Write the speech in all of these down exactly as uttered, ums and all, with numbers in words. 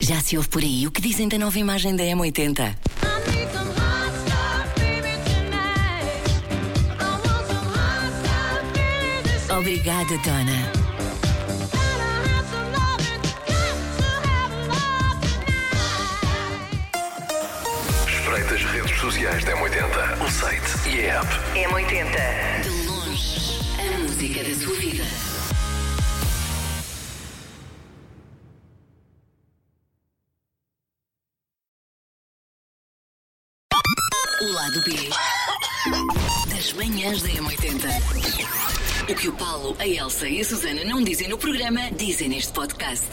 Já se ouve por aí o que dizem da nova imagem da M oitenta? Obrigada, dona. Espreite as redes sociais da M oitenta, o site e a app. M oitenta. De longe, a música da sua vida. O lado B das manhãs da M oitenta. O que o Paulo, a Elsa e a Susana não dizem no programa, dizem neste podcast.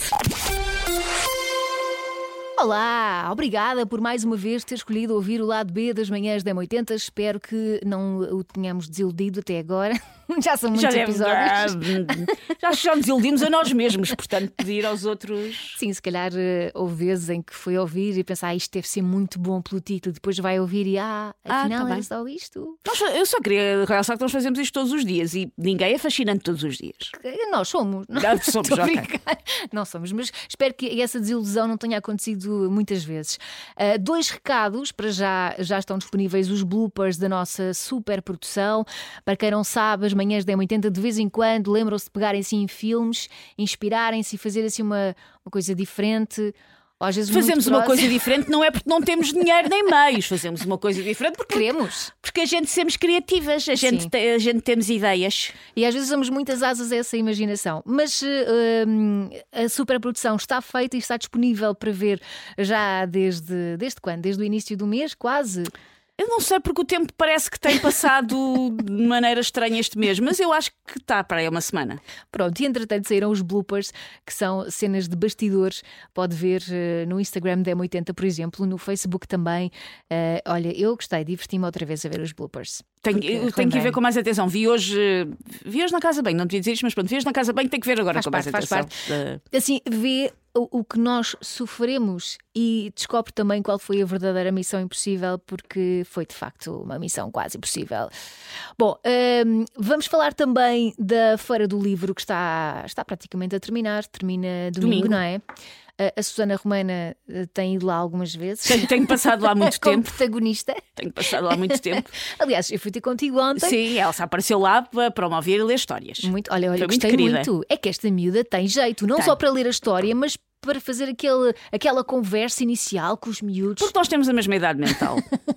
Olá, obrigada por mais uma vez ter escolhido ouvir o lado B das manhãs da M oitenta. Espero que não o tenhamos desiludido até agora. Já são muitos já episódios. Deve, já, já nos iludimos a nós mesmos, portanto, pedir aos outros. Sim, se calhar uh, houve vezes em que foi ouvir e pensar, ah, isto deve ser muito bom pelo título. Depois vai ouvir e, ah, afinal ah, tá era bem. só isto. Nós, eu só queria realçar que nós fazemos isto todos os dias e ninguém é fascinante todos os dias. Nós somos. Não, somos, Estou a ok. brincar. Não somos, mas espero que essa desilusão não tenha acontecido muitas vezes. Uh, dois recados, para já, já estão disponíveis os bloopers da nossa super produção. Para quem não sabe, as manhãs da M oitenta de vez em quando lembram-se de pegarem-se em filmes, inspirarem-se e fazer assim uma, uma coisa diferente. Ou às vezes Fazemos muito uma próxima. coisa diferente, não é porque não temos dinheiro nem meios. Fazemos uma coisa diferente porque Queremos. Porque a gente somos criativas, a gente, Sim. te- a gente temos ideias. E às vezes damos muitas asas a essa imaginação. Mas uh, hum, a superprodução está feita e está disponível para ver já desde, desde quando? Desde o início do mês, quase. Eu não sei porque o tempo parece que tem passado de maneira estranha este mês, mas eu acho que está para aí uma semana. Pronto, e entretanto saíram os bloopers, que são cenas de bastidores. Pode ver uh, no Instagram da M oitenta, por exemplo, no Facebook também. Uh, olha, eu gostei, diverti-me outra vez a ver os bloopers. Tenho, Porque eu tenho que ir lembrei-me. ver com mais atenção. Vi hoje, eh, vi hoje na Casa Bem, não devia dizer isto, mas pronto, vi hoje na Casa Bem, tenho que ver agora Faz com parte, mais faz atenção. parte. Eh, Assim, vê o, o que nós sofremos e descobre também qual foi a verdadeira missão impossível, porque foi de facto uma missão quase impossível. Bom, hum, vamos falar também da Feira do Livro, que está, está praticamente a terminar. Termina domingo, Domingo. não é? A, a Susana Romana eh, tem ido lá algumas vezes. Tenho, tenho passado lá muito Como tempo. protagonista. Tenho passado lá muito tempo. Aliás, eu fui ter contigo ontem. Sim, Elsa apareceu lá para promover e ler histórias. Muito, olha, olha, Foi muito gostei querida. muito. É que esta miúda tem jeito, não Tem. só para ler a história, mas para fazer aquele, aquela conversa inicial com os miúdos. Porque nós temos a mesma idade mental.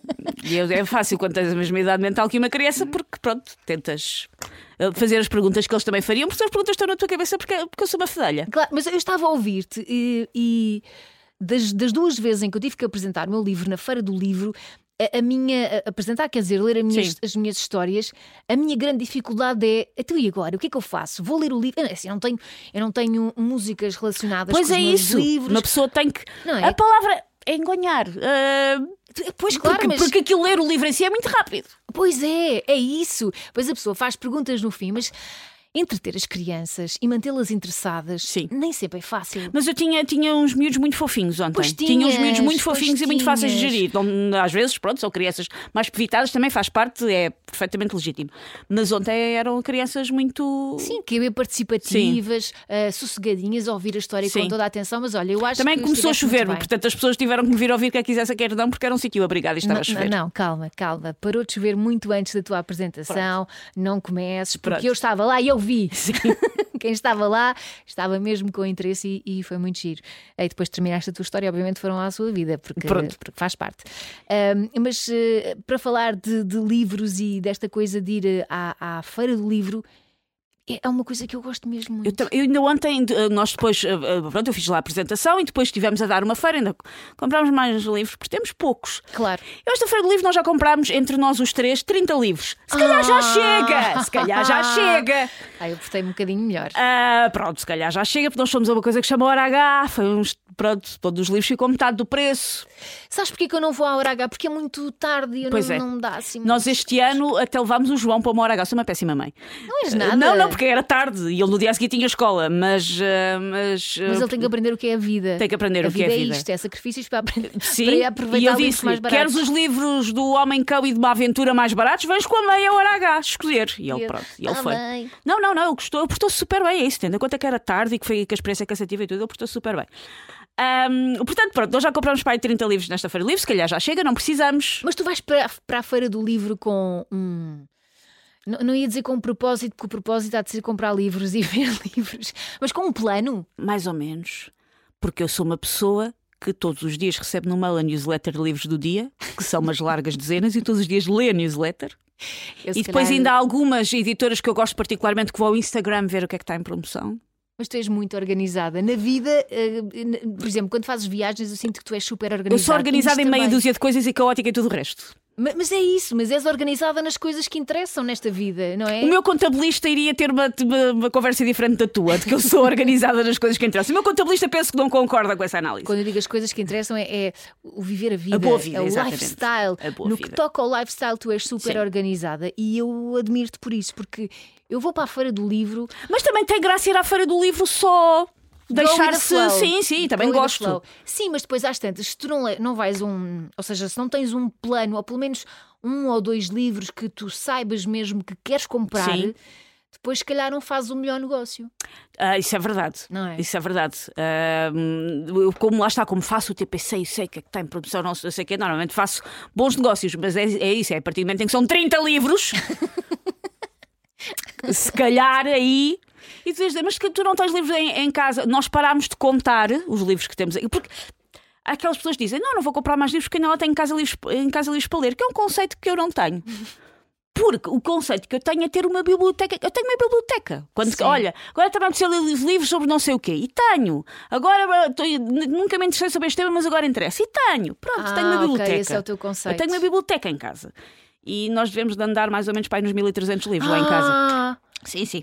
E é fácil quando tens a mesma idade mental que uma criança, porque pronto, tentas eh, fazer as perguntas que eles também fariam, porque as perguntas estão na tua cabeça porque, porque eu sou uma fedelha. Claro, mas eu estava a ouvir-te e, e das, das duas vezes em que eu tive que apresentar o meu livro na Feira do Livro, a, a minha, a, apresentar, quer dizer, ler a minhas, Sim. as minhas histórias, a minha grande dificuldade é, então e agora? O que é que eu faço? Vou ler o livro? Eu, assim, eu, não, tenho, eu não tenho músicas relacionadas Pois com é os meus isso. livros. Uma pessoa tem que. Não é? A palavra é engonhar. Eh, Pois claro, porque, mas... porque aquilo ler o livro em si é muito rápido. Pois é, é isso. Pois a pessoa faz perguntas no fim, mas entreter as crianças e mantê-las interessadas Sim. nem sempre é fácil. Mas eu tinha, tinha uns miúdos muito fofinhos ontem. Pois tinha uns tinhas, miúdos muito pois fofinhos e muito fáceis de tinhas. gerir. Não, às vezes, pronto, são crianças mais pevitadas, também faz parte, é perfeitamente legítimo. Mas ontem eram crianças muito. Sim, que é participativas, uh, sossegadinhas, a ouvir a história com Sim. toda a atenção, mas olha, eu acho Também que começou a estiveste muito chover, bem. portanto as pessoas tiveram que me vir ouvir quer quisesse, quer não, porque era um sítio abrigado e estava Não, a chover. não, não, calma, calma. Parou de chover muito antes da tua apresentação. Não comeces, porque Pronto. eu estava lá e eu vi. Quem estava lá estava mesmo com interesse e, e foi muito giro. E depois de terminaste a tua história, obviamente foram à sua vida, porque, Pronto. porque faz parte. Ahm, mas eh, para falar de, de livros e desta coisa de ir eh, à, à Feira do Livro, é é uma coisa que eu gosto mesmo muito. Eu, tam- eu ainda ontem, de- nós depois, eh, eh, pronto, eu fiz lá a apresentação e depois estivemos a dar uma feira, ainda comprámos mais livros, porque temos poucos. Claro. Eu, esta feira de livros nós já comprámos, entre nós os três, trinta livros. Se calhar já Ah! chega! Se calhar já chega! Ah, eu portei um bocadinho melhor. Ah, pronto, se calhar já chega, porque nós somos a uma coisa que chama Hora H, foi uns, pronto, todos os livros ficou metade do preço. Sabes porquê que eu não vou à Hora H? Porque é muito tarde e eu Pois não, é. não dá assim. Nós este ano até levámos o João para uma Hora H, sou uma péssima mãe. Não és nada. Não, não, porque era tarde e ele no dia a seguir tinha escola, mas. ah, mas, Mas ah, ele tem que aprender o que é a vida. Tem que aprender a o que é a vida. vida. É isto, é sacrifícios para, aprender, Sim, para ir e aproveitar eu livros disse-lhe: mais baratos. queres os livros do Homem-Cão e de uma aventura mais baratos? Vens com a meia Hora H escolher. E ele, E eu, pronto, e ele "Tá foi. bem." Não, não, não, ele gostou, ele portou-se super bem, é isso, tendo em conta que era tarde e que, foi, que a experiência é cansativa e tudo, ele portou-se super bem. Um, portanto, pronto, nós já compramos para aí trinta livros nesta Feira do Livro, se calhar já chega, não precisamos. Mas tu vais para, para a Feira do Livro com um... Não, não ia dizer com um propósito, porque o propósito há de ser comprar livros e ver livros, mas com um plano? Mais ou menos. Porque eu sou uma pessoa que todos os dias recebe no mail a newsletter de livros do dia, que são umas largas dezenas, e todos os dias lê a newsletter. Eu, e depois calhar... ainda há algumas editoras que eu gosto particularmente que vão ao Instagram ver o que é que está em promoção. Mas tu és muito organizada. Na vida, uh, por exemplo, quando fazes viagens, eu sinto que tu és super organizada. Eu sou organizada em meia também. dúzia de coisas e caótica em tudo o resto. Mas, mas é isso, mas és organizada nas coisas que interessam nesta vida, não é? O meu contabilista iria ter uma, uma, uma conversa diferente da tua, de que eu sou organizada nas coisas que interessam. O meu contabilista penso que não concorda com essa análise. Quando eu digo as coisas que interessam é, é o viver a vida, a boa vida, é o exatamente. lifestyle. A boa no vida. que toca ao lifestyle, tu és super Sim. organizada e eu admiro-te por isso, porque eu vou para a Feira do Livro. Mas também tem graça ir à Feira do Livro só deixar-se. Sim, sim, também Go with the gosto. flow. Sim, mas depois às tantas, se tu não, le- não vais um. Ou seja, se não tens um plano, ou pelo menos um ou dois livros que tu saibas mesmo que queres comprar, Sim. depois se calhar não fazes o melhor negócio. Ah, isso é verdade. Não é? Isso é verdade. Ah, eu, como lá está, como faço o T P C, sei que é que está em produção, não sei o que, normalmente faço bons negócios, mas é, é isso, é a partir do momento em que são trinta livros, se calhar aí. E tu dizes, mas que tu não tens livros em, em casa? Nós parámos de contar os livros que temos aí. Porque há aquelas pessoas que dizem, não, não vou comprar mais livros porque ainda lá tenho em casa livros, em casa livros para ler, que é um conceito que eu não tenho. Porque o conceito que eu tenho é ter uma biblioteca. Eu tenho uma biblioteca. Quando, olha, agora também preciso ler livros sobre não sei o quê. E tenho. Agora, tô, nunca me interessei sobre este tema, mas agora interessa. E tenho. Pronto, Ah, tenho uma ok, biblioteca. esse é o teu conceito. Eu tenho uma biblioteca em casa. E nós devemos de andar mais ou menos para aí nos mil e trezentos livros lá em casa. Ah, Sim, sim.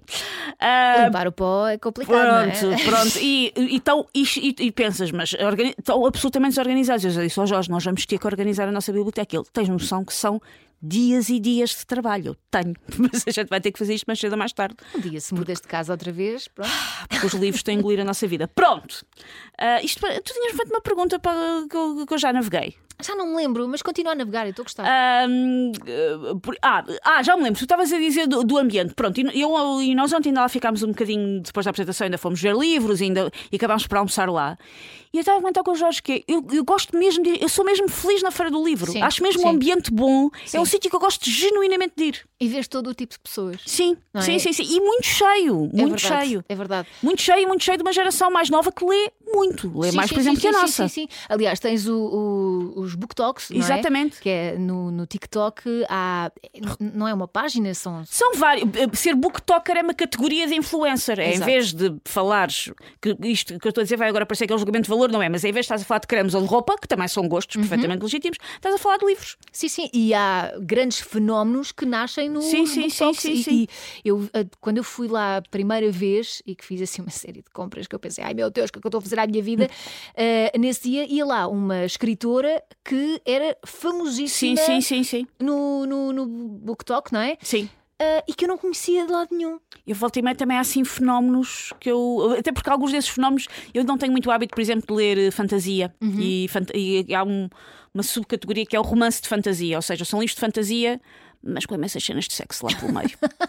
Ah, limpar o pó é complicado, Pronto, não é? pronto. E, e, tão- e, e- e pensas, mas organi- estão absolutamente desorganizados. Eu já disse ao Jorge, nós vamos ter que organizar a nossa biblioteca. Ele, tens noção que são dias e dias de trabalho. Eu tenho, mas a gente vai ter que fazer isto mais cedo ou mais tarde. Um dia se mudas de casa outra vez, pronto. Porque os livros estão a engolir a nossa vida. Pronto. Ah, isto, para- tu tinhas feito uma pergunta para, que, eu, que eu já naveguei. Já não me lembro, mas continua a navegar, eu estou a gostar. Ahm, eh, por- ah, ah, já me lembro, tu estavas a dizer do, do ambiente. Pronto, e, eu, e nós ontem ainda lá ficámos um bocadinho depois da apresentação, ainda fomos ver livros e, ainda, e acabámos por almoçar lá. E eu estava a comentar com o Jorge que eu, eu gosto mesmo de, eu sou mesmo feliz na Feira do Livro. Sim, Acho mesmo sim. um ambiente bom. Sim. É um sítio que eu gosto genuinamente de ir. E vês todo o tipo de pessoas. Sim, Não é? sim, sim, sim. E muito cheio, É muito verdade, cheio. É verdade. Muito cheio, muito cheio de uma geração mais nova que lê muito. Lê Sim, mais, sim, por exemplo, sim, que a sim, nossa. Sim, sim, sim. Aliás, tens o, o- os book talks, não é? Exatamente. Que é no, no TikTok, há, não é uma página, são. São vários. Ser booktalker é uma categoria de influencer. É, em Exato. vez de falares que isto que eu estou a dizer vai agora parecer que é um julgamento de valor, não é? Mas em vez de estás a falar de cremes ou de roupa, que também são gostos Uhum. perfeitamente legítimos, estás a falar de livros. Sim, sim, e há grandes fenómenos que nascem no Sim, sim, book sim, talks. sim, E- sim. E eu, eh, quando eu fui lá a primeira vez e que fiz assim uma série de compras que eu pensei, ai meu Deus, o que é que eu estou a fazer à minha vida? Eh, nesse dia ia lá uma escritora que era Sim, famosíssima sim, sim, sim. No, no, no book talk, não é? Sim. Eh, e que eu não conhecia de lado nenhum. Eu volto e meio também há assim fenómenos que eu. Até porque alguns desses fenómenos eu não tenho muito hábito, por exemplo, de ler eh, fantasia. Uhum. E, fant- e há um- uma subcategoria que é o romance de fantasia. Ou seja, são livros de fantasia, mas com imensas cenas de sexo lá pelo meio.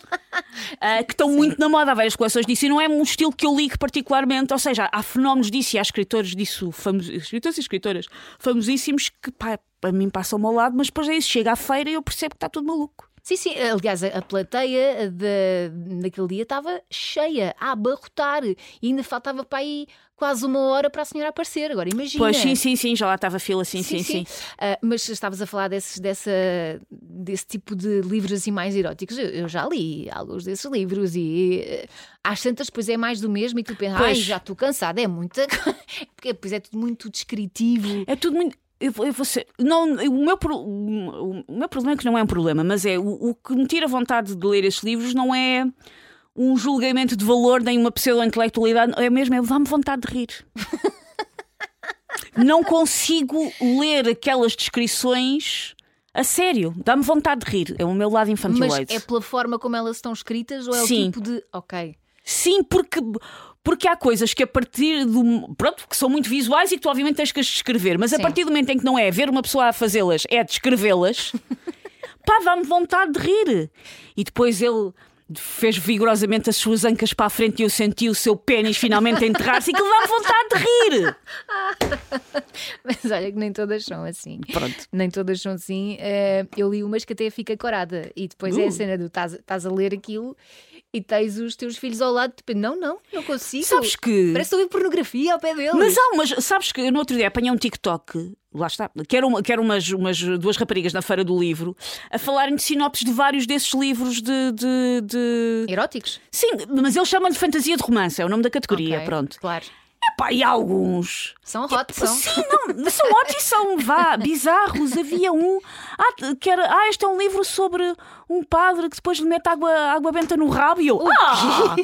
Ah, que estão muito na moda, há várias coleções disso. E não é um estilo que eu ligo particularmente. Ou seja, há fenómenos disso e há escritores disso, famos... escritores e escritoras famosíssimos que pá, a mim passam ao lado, mas depois é isso. Chega à feira e eu percebo que está tudo maluco. Sim, sim. Aliás, a a plateia de, daquele dia estava cheia, a abarrotar. E ainda faltava para aí quase uma hora para a senhora aparecer. Agora imagina. Pois sim, sim, sim, já lá estava a fila, sim, sim, sim. Ah, mas estavas a falar desses, dessa, desse tipo de livros assim mais eróticos. Eu, eu já li alguns desses livros e eh, às tantas depois é mais do mesmo e tu pensas, ai, Pois. já estou cansada, é muita. Porque depois é tudo muito descritivo. É tudo muito. Eu, vou- eu vou ser- não, o, meu, pro- o meu problema é que não é um problema, mas é o, o que me tira vontade de ler estes livros não é um julgamento de valor nem uma pseudo-intelectualidade, é mesmo, é levar-me vontade de rir. Não consigo ler aquelas descrições a sério, dá-me vontade de rir. É o meu lado Mas infantiloide. é pela forma como elas estão escritas ou é Sim. o tipo de. Ok. Sim, porque, porque há coisas que a partir do. Pronto, que são muito visuais e que tu obviamente tens que as descrever, mas a Sim. partir do momento em que não é ver uma pessoa a fazê-las, é descrevê-las, pá, dá-me vontade de rir. E depois ele. fez vigorosamente as suas ancas para a frente e eu senti o seu pênis finalmente a enterrar-se e que dá-me vontade de rir. Mas olha que nem todas são assim. Pronto. Nem todas são assim. Uh, eu li umas que até fica corada. E depois Uh. é a cena do estás a ler aquilo e tens os teus filhos ao lado. Tipo, não, não, não consigo. Sabes que... Parece ouvir pornografia ao pé deles. Mas há umas... Sabes que eu no outro dia apanhei um TikTok... Lá está, quero, uma, quero umas, umas duas raparigas na Feira do Livro a falarem de sinopses de vários desses livros de, de, de... Eróticos? Sim, mas eles chamam de fantasia de romance, é o nome da categoria, Okay, pronto. claro. Epá, e há alguns. São hot, Tipo, são. Sim, não, são ótimos, são vá, bizarros. Havia um. Ah, que era, ah, este é um livro sobre um padre que depois lhe mete água, água benta no rabo e eu. Ah!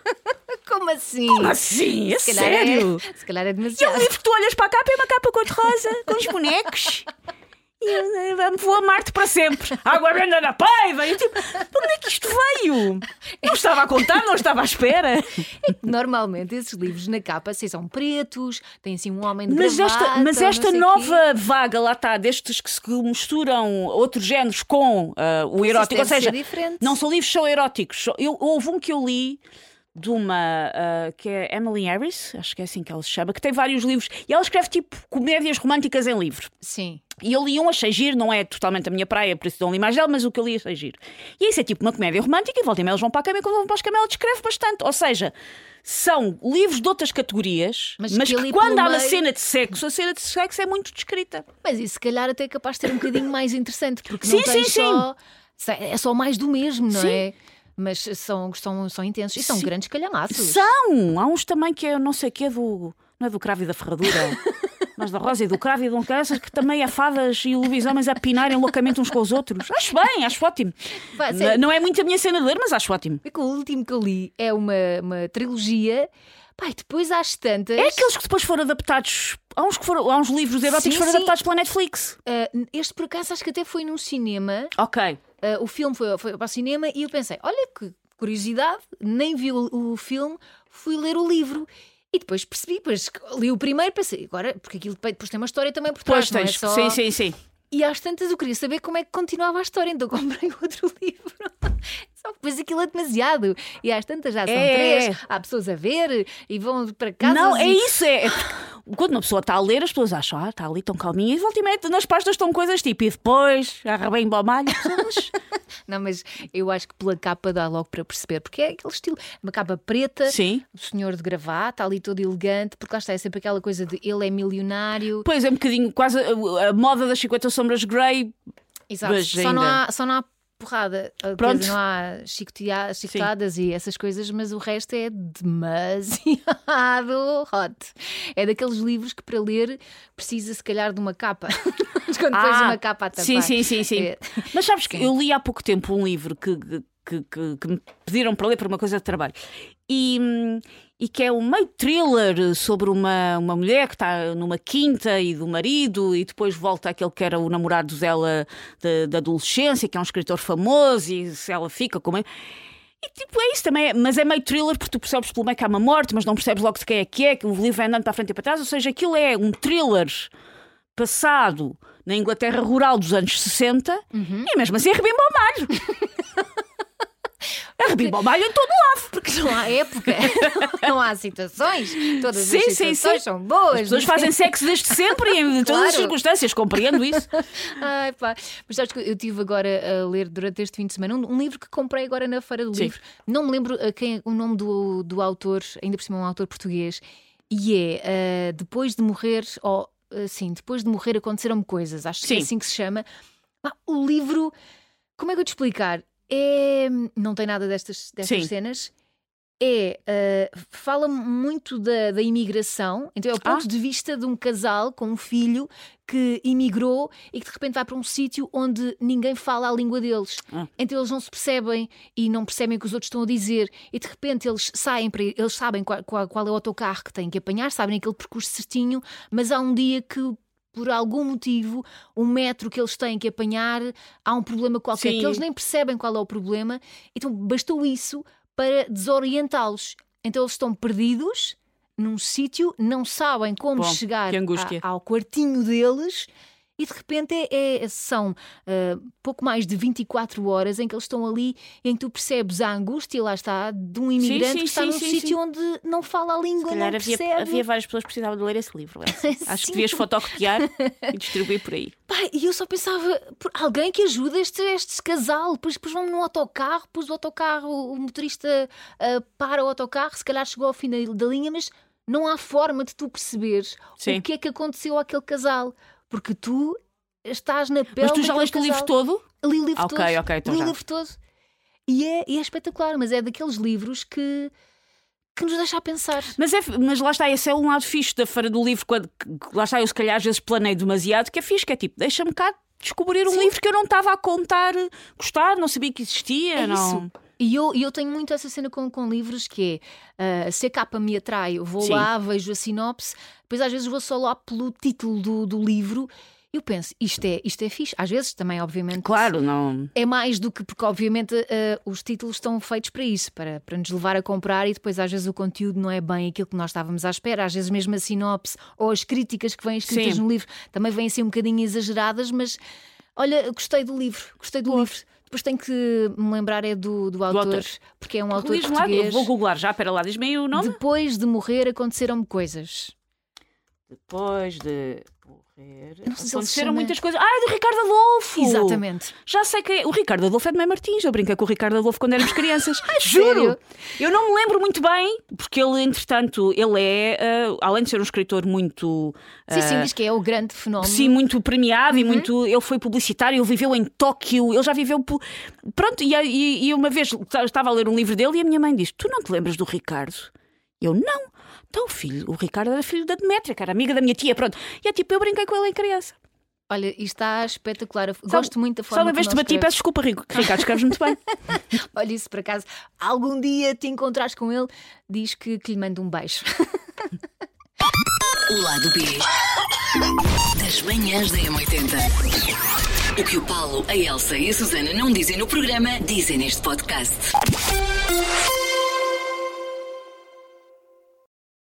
Como assim? Como assim? É Se calhar sério? É, se calhar é E é demasiado. um livro que tu olhas para a capa, é uma capa cor-de-rosa, com os bonecos. E eu, eu vou amar-te para sempre. Água benta na paiva. E eu tipo, onde é que isto veio? Não estava a contar, não estava à espera. Normalmente esses livros na capa assim, são pretos, tem assim um homem de Mas gravata, esta, mas não esta sei nova quê. vaga, lá está, destes que se misturam outros géneros com ah, o Isso erótico, ou deve seja, ser diferente. não são livros só eróticos. Eu, houve um que eu li de uma ah, que é Emily Harris, acho que é assim que ela se chama, que tem vários livros e ela escreve tipo comédias românticas em livro. Sim. E eu li um, achei giro, não é totalmente a minha praia, por isso não li mais dela, mas o que eu li achei giro. E isso é tipo uma comédia romântica e volta e meia eles vão para a cama e quando vão para a cama ela descreve bastante. Ou seja, são livros de outras categorias, Mas mas, que que, ali quando pelo há uma meio- cena de sexo, a cena de sexo é muito descrita. Mas isso se calhar até é capaz de ter um bocadinho mais interessante, porque Sim, não tem sim, só. É só mais do mesmo, não Sim. é? Mas são, são, são intensos e são Sim. grandes calhamaços. São! Há uns também que é, não sei o que, é do. Não é do Cravo e da Ferradura, mas da Rosa e do Cravo e de um Caraças, que também é fadas e lobisomens a pinarem loucamente uns com os outros. Acho bem, acho ótimo. Pá, sério. Não é muito a minha cena de ler, mas acho ótimo. É que o último que eu li é uma, uma trilogia. Pá, e depois às tantas. É aqueles que depois foram adaptados. Há uns, que foram, há uns livros eróticos Sim, que foram sim. adaptados pela Netflix. ah, este por acaso acho que até foi num cinema. Ok. Ah, o filme foi, foi para o cinema e eu pensei: olha que curiosidade, nem vi o, o filme, fui ler o livro. E depois percebi, depois li o primeiro, pensei, agora, porque aquilo depois tem uma história também por trás, Pois não é tens. só... Sim, sim, sim. E às tantas eu queria saber como é que continuava a história, então comprei outro livro. Só que depois aquilo é demasiado. E às tantas já são É. três, há pessoas a ver e vão para casa. Não, é e... isso. É, é porque quando uma pessoa está a ler, as pessoas acham, ah, está ali tão calminha. E volta e meia, nas pastas estão coisas tipo, e depois, arrebem bombalho. Não, mas eu acho que pela capa dá logo para perceber, porque é aquele estilo, uma capa preta, Sim. o senhor de gravata, ali todo elegante, porque lá está, é sempre aquela coisa de ele é milionário. Pois é, um bocadinho, quase a, a moda das cinquenta sombras grey. Exato. Mas Só, não ainda- há, só não há porrada, quer Pronto. dizer, não há chicotea- chicotadas e essas coisas, mas o resto é demasiado hot. É daqueles livros que para ler precisa se calhar de uma capa. Mas quando pões Ah, uma capa a tapar. Sim, sim, sim, sim. É. Mas sabes que eu li há pouco tempo um livro que, que, que, que me pediram para ler por uma coisa de trabalho. E, hum, e que é um meio thriller sobre uma, uma mulher que está numa quinta e do marido e depois volta aquele que era o namorado dela da da adolescência, que é um escritor famoso, e se ela fica com ele. E tipo, é isso também, é, mas é meio thriller porque tu percebes pelo meio que há uma morte, mas não percebes logo de quem é que é, que o livro vai andando para a frente e para trás, ou seja, aquilo é um thriller passado na Inglaterra rural dos anos sessenta e mesmo assim arrebimba ao malho. Arrebimba ao malho em todo lado. Porque não há época, não há situações, todas Sim, as sim, situações sim. são boas. As pessoas fazem sexo desde sempre e em todas as Claro. circunstâncias, compreendo isso. Ai, pá. Mas sabes que eu estive agora a ler durante este fim de semana um, um livro que comprei agora na Feira do Sim. Livro. Não me lembro a quem, o nome do, do autor, ainda por cima é um autor português, e é ah, Depois de Morrer, ou assim, Depois de Morrer Aconteceram-me Coisas, acho que Sim. é assim que se chama. Ah, o livro, como é que eu te explicar? É, não tem nada destas, destas Sim. cenas. É, ah, fala muito da, da imigração, então é o ponto Ah. de vista de um casal com um filho que imigrou e que de repente vai para um sítio onde ninguém fala a língua deles. Ah. Então eles não se percebem e não percebem o que os outros estão a dizer. E de repente eles saem para ir, eles sabem qual, qual, qual é o autocarro que têm que apanhar, sabem aquele percurso certinho, mas há um dia que, por algum motivo, o metro que eles têm que apanhar, há um problema qualquer, Sim. que eles nem percebem qual é o problema. Então bastou isso para desorientá-los. Então eles estão perdidos num sítio, não sabem como Bom, chegar que angústia. a- ao quartinho deles e de repente é, é, são uh, pouco mais de vinte e quatro horas em que eles estão ali, em que tu percebes a angústia, lá está, de um imigrante sim, sim, que está sim, num sim, sítio sim. onde não fala a língua, Se calhar não havia, percebe. havia várias pessoas que precisavam de ler esse livro. Acho que devias fotocopiar e distribuir por aí. Pai, e eu só pensava, por alguém que ajude este, este casal. Depois, depois vão no autocarro, depois o autocarro, o motorista uh, para o autocarro, se calhar chegou ao fim da, da linha, mas não há forma de tu perceberes Sim. o que é que aconteceu àquele casal. Porque tu estás na pele. Mas tu já leste o livro todo? Li o livro okay, todo. Ok, então li já. o livro todo. E é, e é espetacular, mas é daqueles livros que. que nos deixa a pensar. Mas, é, mas lá está, esse é um lado fixe da Feira do Livro, quando, lá está, eu se calhar às vezes planei demasiado, que é fixe, que é tipo, deixa-me cá descobrir um Sim. livro que eu não estava a contar, gostar, não sabia que existia. É não... isso. E eu, eu tenho muito essa cena com, com livros que é, uh, se a capa me atrai, eu vou Sim. lá, vejo a sinopse, depois às vezes vou só lá pelo título do, do livro. Eu penso, isto é, isto é fixe. Às vezes também, obviamente. Claro, não. É mais do que. Porque, obviamente, uh, os títulos estão feitos para isso, para, para nos levar a comprar, e depois, às vezes, o conteúdo não é bem aquilo que nós estávamos à espera. Às vezes, mesmo a sinopse ou as críticas que vêm escritas Sim. no livro também vêm assim um bocadinho exageradas, mas olha, gostei do livro, gostei do Boa. livro. Depois tenho que me lembrar é do, do, autor, do autor, porque é um autor diz-me português. Lá, vou googlar já, espera lá, diz-me aí o nome. Depois de morrer aconteceram-me coisas. Depois de morrer aconteceram chama... muitas coisas. Ah, é do Ricardo Adolfo! Exatamente. Já sei que é. O Ricardo Adolfo é de Mãe Martins. Eu brinquei com o Ricardo Adolfo quando éramos crianças. Juro! Sério? Eu não me lembro muito bem, porque ele, entretanto, ele é, uh, além de ser um escritor muito. Uh, sim, sim, diz que é o grande fenómeno. Sim, muito premiado uhum. e muito. Ele foi publicitário, ele viveu em Tóquio, ele já viveu. Pronto, e, e, e uma vez estava a ler um livro dele e a minha mãe disse: Tu não te lembras do Ricardo? Eu não. Então, o filho, o Ricardo era filho da Demétria, que era amiga da minha tia, pronto. E é tipo, eu brinquei com ele em criança. Olha, isto está espetacular. Eu Sabe, gosto muito da forma só uma vez te bati, peço desculpa, Rico. Ricardo, escreves muito bem. Olha, isso por acaso, algum dia te encontrares com ele, diz que, que lhe manda um beijo. O lado B das manhãs da M oitenta. O que o Paulo, a Elsa e a Susana não dizem no programa, dizem neste podcast.